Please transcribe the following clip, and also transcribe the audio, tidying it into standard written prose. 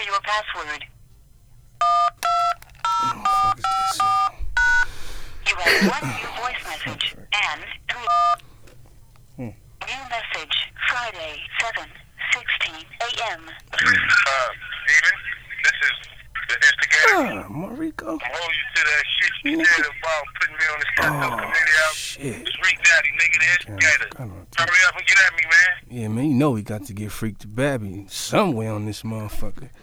your password. What the fuck is this shit? You have one new voice message and 3 new message. Friday, 7:16 a.m. Steven, this is the instigator. Mariko. I'm holding you to that shit you said about putting me on the stand-up committee out. Shit. It's Freak Daddy, nigga, the instigator. Hurry up and get at me, man. Yeah, man, you know we got to get Freak to Babby some way on this motherfucker.